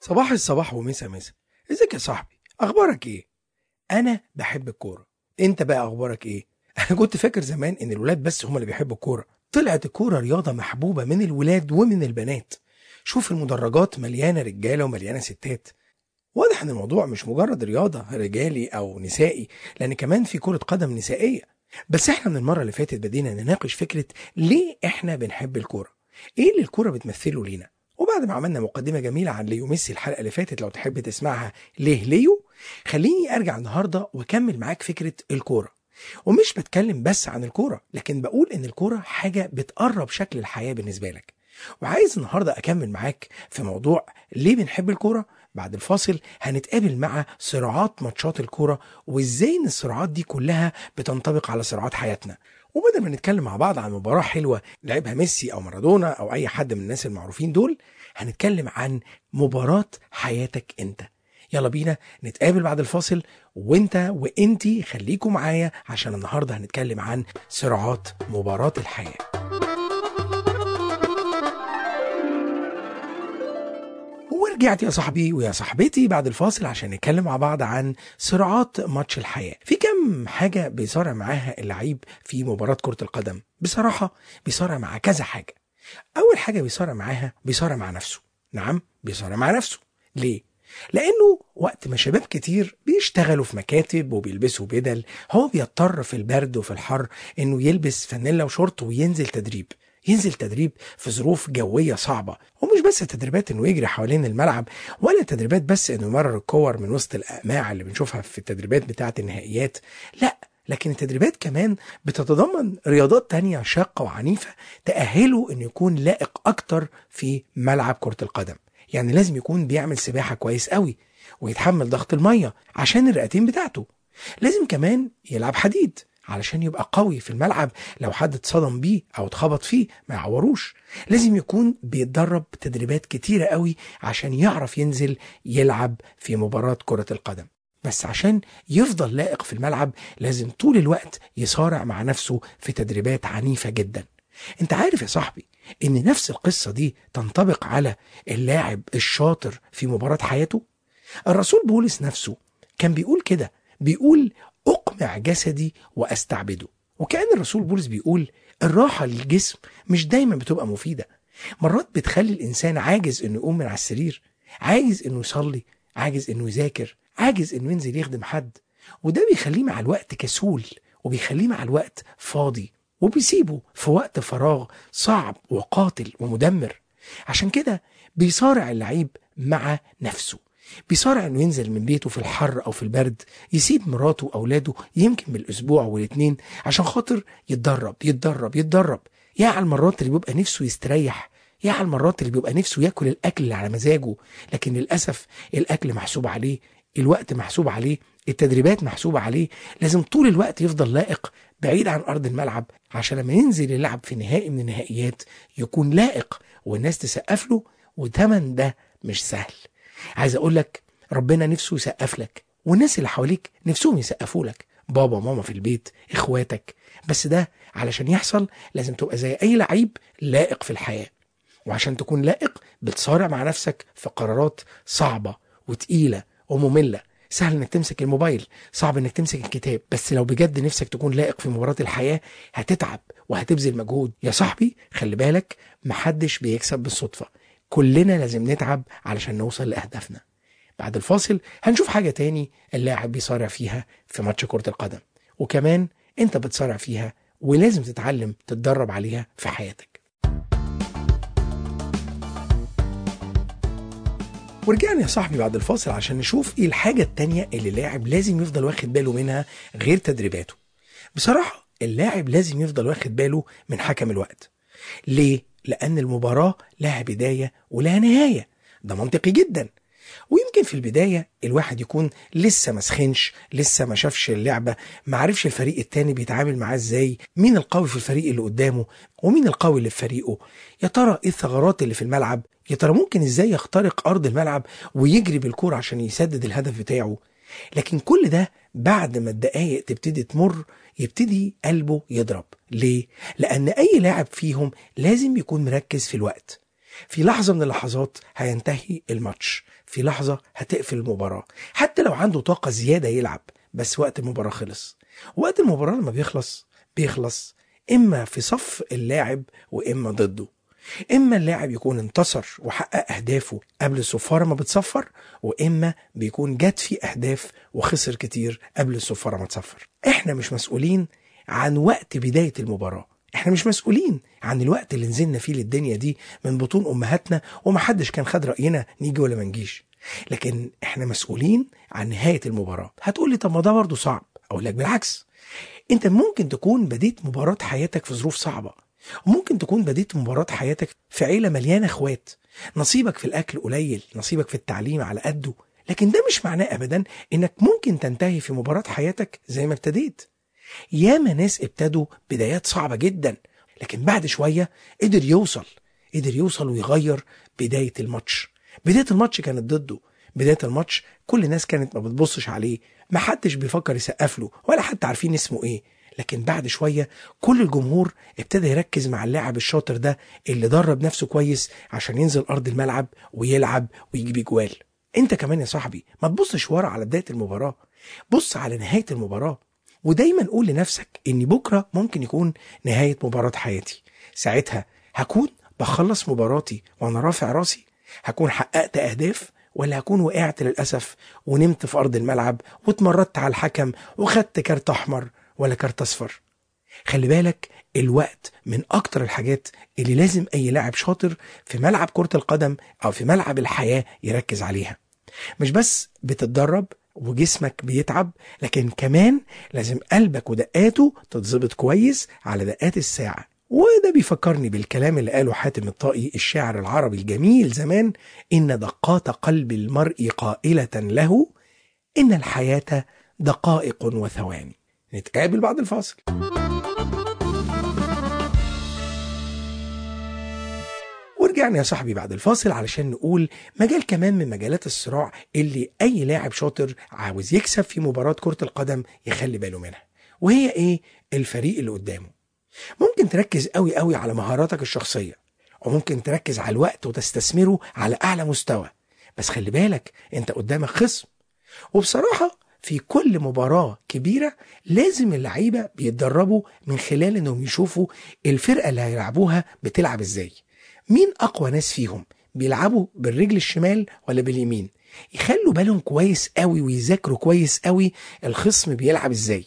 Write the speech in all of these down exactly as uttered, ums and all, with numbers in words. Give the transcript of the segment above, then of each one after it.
صباح الصباح ومسا مسا. ازيك يا صاحبي؟ اخبارك ايه؟ انا بحب الكوره. انت بقى اخبارك ايه؟ انا كنت فاكر زمان ان الولاد بس هم اللي بيحبوا الكوره. طلعت الكوره رياضه محبوبه من الولاد ومن البنات. شوف المدرجات مليانه رجاله ومليانه ستات. واضح ان الموضوع مش مجرد رياضه رجالي او نسائي، لان كمان في كره قدم نسائيه. بس احنا من المره اللي فاتت بدينا نناقش فكره ليه احنا بنحب الكوره، ايه اللي الكوره بتمثله لينا. وبعد ما عملنا مقدمه جميله عن ليو ميسي الحلقه اللي فاتت، لو تحب تسمعها ليه ليو، خليني ارجع النهارده واكمل معاك فكره الكوره. ومش بتكلم بس عن الكوره، لكن بقول ان الكوره حاجه بتقرب شكل الحياه بالنسبه لك. وعايز النهارده اكمل معاك في موضوع ليه بنحب الكوره. بعد الفاصل هنتقابل مع صراعات ماتشات الكوره، وازاي ان الصراعات دي كلها بتنطبق على صراعات حياتنا. وبدل ما نتكلم مع بعض عن مباراة حلوة لعبها ميسي أو مارادونا أو أي حد من الناس المعروفين دول، هنتكلم عن مباراة حياتك أنت. يلا بينا نتقابل بعد الفاصل، وانت وانتي خليكم معايا عشان النهاردة هنتكلم عن صراعات مباراة الحياة. ورجعت يا صاحبي ويا صاحبتي بعد الفاصل عشان نتكلم مع بعض عن صراعات ماتش الحياة. في كم حاجة بيصارع معاها اللعيب في مباراة كرة القدم؟ بصراحة بيصارع مع كذا حاجة. أول حاجة بيصارع معاها بيصارع مع نفسه. نعم، بيصارع مع نفسه. ليه؟ لأنه وقت ما شباب كتير بيشتغلوا في مكاتب وبيلبسوا بدل، هو بيضطر في البرد وفي الحر إنه يلبس فانيلا وشورت وينزل تدريب. ينزل تدريب في ظروف جوية صعبة، ومش بس تدريبات انه يجري حوالين الملعب، ولا تدريبات بس انه يمرر الكور من وسط الأقماع اللي بنشوفها في التدريبات بتاعة النهائيات. لا، لكن التدريبات كمان بتتضمن رياضات تانية شاقة وعنيفة تأهله انه يكون لائق اكتر في ملعب كرة القدم. يعني لازم يكون بيعمل سباحة كويس قوي، ويتحمل ضغط المية عشان الرئتين بتاعته. لازم كمان يلعب حديد علشان يبقى قوي في الملعب، لو حد اتصدم بيه او اتخبط فيه ما يعوروش. لازم يكون بيتدرب تدريبات كتيرة قوي عشان يعرف ينزل يلعب في مباراة كرة القدم. بس عشان يفضل لائق في الملعب لازم طول الوقت يصارع مع نفسه في تدريبات عنيفة جدا. انت عارف يا صاحبي ان نفس القصة دي تنطبق على اللاعب الشاطر في مباراة حياته. الرسول بولس نفسه كان بيقول كده، بيقول أقمع جسدي وأستعبده. وكأن الرسول بولس بيقول الراحة للجسم مش دايما بتبقى مفيدة. مرات بتخلي الإنسان عاجز إنه يقوم من على السرير، عاجز إنه يصلي، عاجز إنه يذاكر، عاجز إنه ينزل يخدم حد. وده بيخليه مع الوقت كسول، وبيخليه مع الوقت فاضي، وبيسيبه في وقت فراغ صعب وقاتل ومدمر. عشان كده بيصارع اللعيب مع نفسه، بيصارع انه ينزل من بيته في الحر او في البرد، يسيب مراته واولاده يمكن بالاسبوع والاتنين عشان خاطر يتدرب يتدرب يتدرب. يا على المرات اللي بيبقى نفسه يستريح، يا على المرات اللي بيبقى نفسه ياكل الاكل اللي على مزاجه، لكن للاسف الاكل محسوب عليه، الوقت محسوب عليه، التدريبات محسوبة عليه. لازم طول الوقت يفضل لائق بعيد عن ارض الملعب عشان لما ينزل يلعب في نهائي من النهائيات يكون لائق والناس تسقف له. وتمن ده مش سهل. عايز اقول لك ربنا نفسه يسقف لك، والناس اللي حواليك نفسهم يسقفوا لك، بابا ماما في البيت، اخواتك. بس ده علشان يحصل لازم تبقى زي اي لعيب لائق في الحياة. وعشان تكون لائق بتصارع مع نفسك في قرارات صعبة وتقيلة ومملة. سهل انك تمسك الموبايل، صعب انك تمسك الكتاب. بس لو بجد نفسك تكون لائق في مباراة الحياة هتتعب وهتبذل مجهود. يا صاحبي خلي بالك، محدش بيكسب بالصدفة، كلنا لازم نتعب علشان نوصل لأهدافنا. بعد الفاصل هنشوف حاجة تاني اللاعب بيصارع فيها في ماتش كرة القدم، وكمان انت بتصارع فيها ولازم تتعلم تتدرب عليها في حياتك. ورجعنا يا صاحبي بعد الفاصل عشان نشوف ايه الحاجة التانية اللي اللاعب لازم يفضل واخد باله منها غير تدريباته. بصراحة اللاعب لازم يفضل واخد باله من حكم الوقت. ليه؟ لأن المباراة لها بداية ولها نهاية. ده منطقي جدا. ويمكن في البداية الواحد يكون لسه ما سخنش، لسه ما شافش اللعبة، ما عرفش الفريق التاني بيتعامل معاه ازاي، مين القوي في الفريق اللي قدامه ومين القوي اللي في فريقه، يا ترى ايه الثغرات اللي في الملعب، يا ترى ممكن ازاي يخترق أرض الملعب ويجري بالكرة عشان يسدد الهدف بتاعه. لكن كل ده بعد ما الدقايق تبتدي تمر يبتدي قلبه يضرب. ليه؟ لأن أي لاعب فيهم لازم يكون مركز في الوقت. في لحظة من اللحظات هينتهي الماتش، في لحظة هتقفل المباراة، حتى لو عنده طاقة زيادة يلعب، بس وقت المباراة خلص. وقت المباراة لما بيخلص بيخلص إما في صف اللاعب وإما ضده. إما اللاعب يكون انتصر وحقق أهدافه قبل الصفارة ما بتصفر، وإما بيكون جات فيه أهداف وخسر كتير قبل الصفارة ما تصفر. إحنا مش مسؤولين عن وقت بداية المباراة، إحنا مش مسؤولين عن الوقت اللي نزلنا فيه للدنيا دي من بطون أمهاتنا ومحدش كان خد رأينا نيجي ولا منجيش، لكن إحنا مسؤولين عن نهاية المباراة. هتقولي طب ما ده برضه صعب. أقول لك بالعكس، أنت ممكن تكون بديت مباراة حياتك في ظروف صعبة، وممكن تكون بديت مباراة حياتك في عيلة مليانة اخوات، نصيبك في الأكل قليل، نصيبك في التعليم على قده، لكن ده مش معناه أبدا إنك ممكن تنتهي في مباراة حياتك زي ما ابتديت. ياما ناس ابتدوا بدايات صعبة جدا، لكن بعد شوية قدر يوصل قدر يوصل ويغير بداية الماتش. بداية الماتش كانت ضده، بداية الماتش كل الناس كانت ما بتبصش عليه، ما حدش بيفكر يسقف له ولا حتى عارفين اسمه ايه، لكن بعد شوية كل الجمهور ابتدى يركز مع اللاعب الشاطر ده اللي درب نفسه كويس عشان ينزل أرض الملعب ويلعب ويجيب جوال. انت كمان يا صاحبي ما تبصش ورا على بداية المباراة، بص على نهاية المباراة، ودايما قول لنفسك ان بكرة ممكن يكون نهاية مباراة حياتي. ساعتها هكون بخلص مباراتي وانا رافع راسي، هكون حققت اهداف، ولا هكون وقعت للأسف ونمت في أرض الملعب واتمردت على الحكم وخدت كارت أحمر ولا كارت أصفر. خلي بالك، الوقت من أكتر الحاجات اللي لازم أي لاعب شاطر في ملعب كرة القدم أو في ملعب الحياة يركز عليها. مش بس بتتدرب وجسمك بيتعب، لكن كمان لازم قلبك ودقاته تتظبط كويس على دقات الساعة. وده بيفكرني بالكلام اللي قاله حاتم الطائي الشاعر العربي الجميل زمان: إن دقات قلب المرء قائلة له إن الحياة دقائق وثواني. نتقابل بعد الفاصل. ورجعنا يا صاحبي بعد الفاصل علشان نقول مجال كمان من مجالات الصراع اللي أي لاعب شاطر عاوز يكسب في مباراة كرة القدم يخلي باله منها، وهي إيه؟ الفريق اللي قدامه. ممكن تركز قوي قوي على مهاراتك الشخصية، وممكن تركز على الوقت وتستثمره على أعلى مستوى، بس خلي بالك أنت قدامك خصم. وبصراحة في كل مباراة كبيرة لازم اللعيبة بيتدربوا من خلال أنهم يشوفوا الفرقة اللي هيلعبوها بتلعب إزاي، مين أقوى ناس فيهم، بيلعبوا بالرجل الشمال ولا باليمين، يخلوا بالهم كويس قوي ويذاكروا كويس قوي الخصم بيلعب إزاي.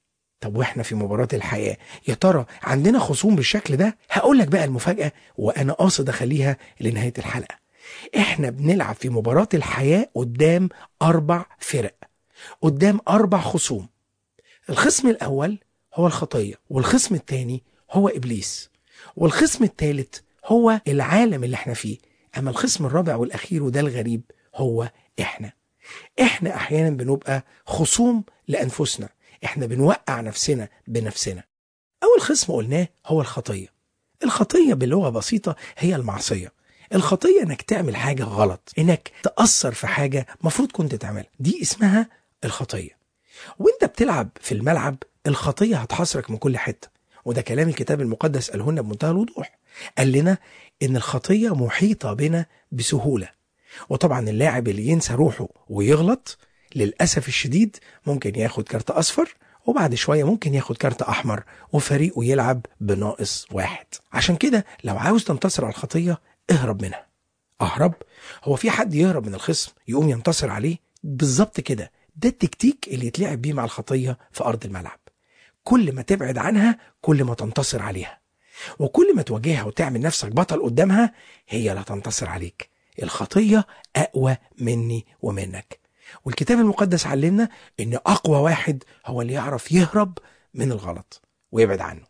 طب واحنا في مباراة الحياة يا ترى عندنا خصوم بالشكل ده؟ هقولك بقى المفاجأة، وأنا قاصد أخليها لنهاية الحلقة. احنا بنلعب في مباراة الحياة قدام أربع فرق، قدام أربع خصوم. الخصم الأول هو الخطية، والخصم الثاني هو إبليس، والخصم الثالث هو العالم اللي احنا فيه، أما الخصم الرابع والأخير وده الغريب هو إحنا. إحنا أحيانا بنبقى خصوم لأنفسنا، إحنا بنوقع نفسنا بنفسنا. أول خصم قلناه هو الخطية. الخطية بلغة بسيطة هي المعصية. الخطية إنك تعمل حاجة غلط، إنك تأثر في حاجة مفروض كنت تعملها، دي اسمها الخطية. وإنت بتلعب في الملعب الخطية هتحصرك من كل حتة، وده كلام الكتاب المقدس قاله لنا بمنتهى الوضوح. قال لنا إن الخطية محيطة بنا بسهولة، وطبعا اللاعب اللي ينسى روحه ويغلط للأسف الشديد ممكن ياخد كارت أصفر، وبعد شوية ممكن ياخد كارت أحمر وفريقه يلعب بناقص واحد. عشان كده لو عاوز تنتصر على الخطية اهرب منها. أهرب؟ هو في حد يهرب من الخصم يقوم ينتصر عليه؟ بالظبط كده، ده التكتيك اللي يتلعب بيه مع الخطية في أرض الملعب. كل ما تبعد عنها كل ما تنتصر عليها، وكل ما تواجهها وتعمل نفسك بطل قدامها هي لا تنتصر عليك. الخطية أقوى مني ومنك، والكتاب المقدس علمنا إن أقوى واحد هو اللي يعرف يهرب من الغلط ويبعد عنه.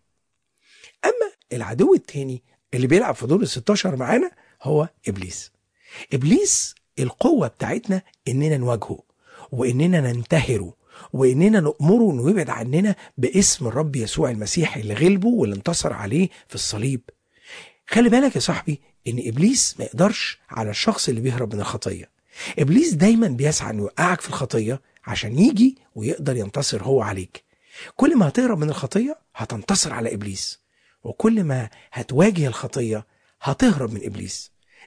أما العدو التاني اللي بيلعب في دور الستاشر معانا هو إبليس. إبليس القوة بتاعتنا إننا نواجهه وإننا ننتهره وإننا نأمره إنه يبعد عننا باسم الرب يسوع المسيح اللي غلبه واللي انتصر عليه في الصليب. خلي بالك يا صاحبي إن إبليس ما يقدرش على الشخص اللي بيهرب من الخطية. إبليس دايما بيسعى إنه يوقعك في الخطية عشان يجي ويقدر ينتصر هو عليك. كل ما هتهرب من الخطية هتنتصر على إبليس، وكل ما هتواجه الخطية هتهرب من إبليس.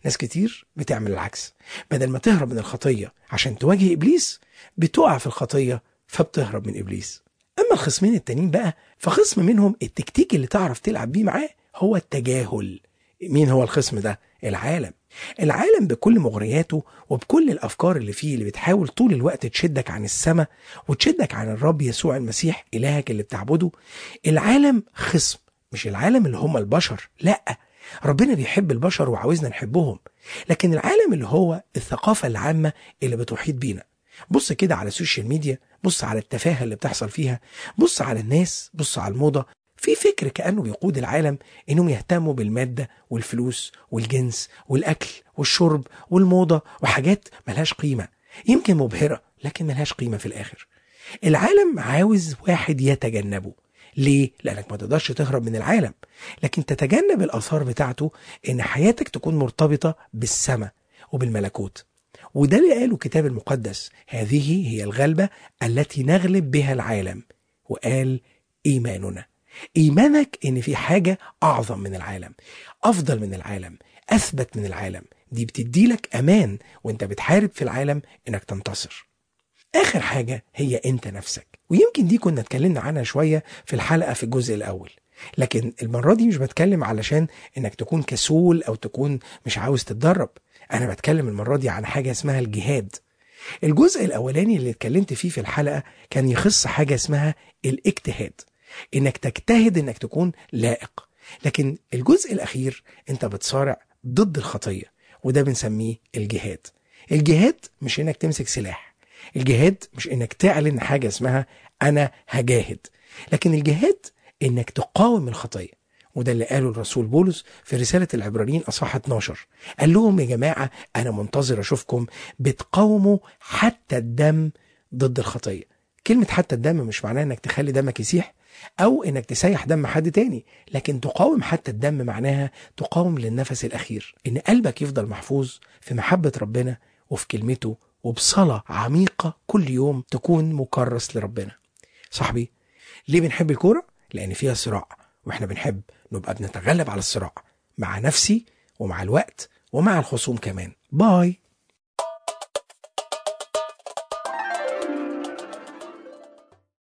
ناس كتير بتعمل العكس، بدل ما تهرب من الخطية عشان تواجه إبليس بتقع في الخطية فبتهرب من إبليس. أما الخصمين التانيين بقى، فخصم منهم التكتيك اللي تعرف تلعب بيه معاه هو التجاهل. مين هو الخصم ده؟ العالم. العالم بكل مغرياته وبكل الأفكار اللي فيه اللي بتحاول طول الوقت تشدك عن السماء وتشدك عن الرب يسوع المسيح إلهك اللي بتعبده. العالم خصم، مش العالم اللي هم البشر، لأ، ربنا بيحب البشر وعاوزنا نحبهم، لكن العالم اللي هو الثقافة العامة اللي بتحيط بينا. بص كده على السوشيال ميديا، بص على التفاهة اللي بتحصل فيها، بص على الناس، بص على الموضة. في فكر كأنه بيقود العالم إنهم يهتموا بالمادة والفلوس والجنس والأكل والشرب والموضة وحاجات ملهاش قيمة، يمكن مبهرة لكن ملهاش قيمة في الآخر. العالم عاوز واحد يتجنبه. ليه؟ لأنك ما تقدرش تهرب من العالم، لكن تتجنب الآثار بتاعته، إن حياتك تكون مرتبطة بالسماء وبالملكوت. وده اللي قاله الكتاب المقدس، هذه هي الغلبة التي نغلب بها العالم. وقال إيماننا. إيمانك إن في حاجة أعظم من العالم، أفضل من العالم، أثبت من العالم، دي بتديلك أمان وإنت بتحارب في العالم إنك تنتصر. آخر حاجة هي أنت نفسك، ويمكن دي كنا اتكلمنا عنها شوية في الحلقة في الجزء الأول، لكن المرة دي مش بتكلم علشان إنك تكون كسول أو تكون مش عاوز تتدرب. أنا بتكلم المرة دي عن حاجة اسمها الجهاد. الجزء الأولاني اللي اتكلمت فيه في الحلقة كان يخص حاجة اسمها الاجتهاد، إنك تجتهد إنك تكون لائق. لكن الجزء الأخير أنت بتصارع ضد الخطية، وده بنسميه الجهاد. الجهاد مش إنك تمسك سلاح، الجهاد مش إنك تعلن حاجة اسمها أنا هجاهد، لكن الجهاد إنك تقاوم الخطية. وده اللي قاله الرسول بولس في رسالة العبرانيين أصحاح اتناشر، قال لهم يا جماعة أنا منتظر أشوفكم بتقاوموا حتى الدم ضد الخطية. كلمة حتى الدم مش معناها إنك تخلي دمك يسيح أو إنك تسيح دم حد تاني، لكن تقاوم حتى الدم معناها تقاوم للنفس الأخير، إن قلبك يفضل محفوظ في محبة ربنا وفي كلمته وبصلاة عميقة كل يوم تكون مكرس لربنا. صاحبي، ليه بنحب الكورة؟ لأن فيها صراع، وإحنا بنحب نبقى بنتغلب على الصراع مع نفسي ومع الوقت ومع الخصوم كمان. باي.